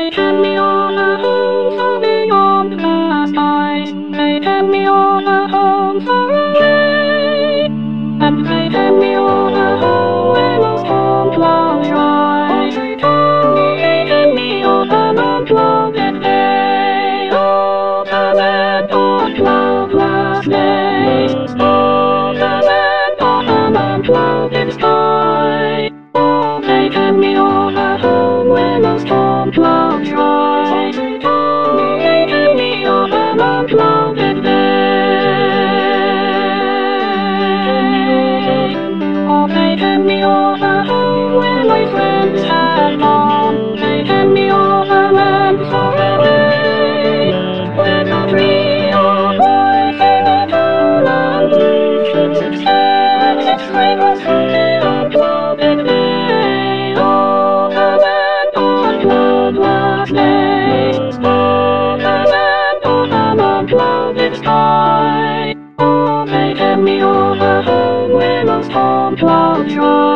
They kept me on a home far beyond the skies. They kept me on a home far away. And they kept me on a home where no storm clouds rise. They kept me on an unclouded day. Oh, the land on cloudless day. Oh, the land on an unclouded sky. Oh, they kept me on a home where no storm clouds rise. They kept me on an unclouded day. Oh, they kept me on a home where my friends had gone. They kept me on a land far away, where no tree or voice in the moonlight listens instead its fragrance from the unclouded day. Oh, the land on cloudless day. Oh, the land on an unclouded sky. Oh, they kept me on a home where no storm clouds rise.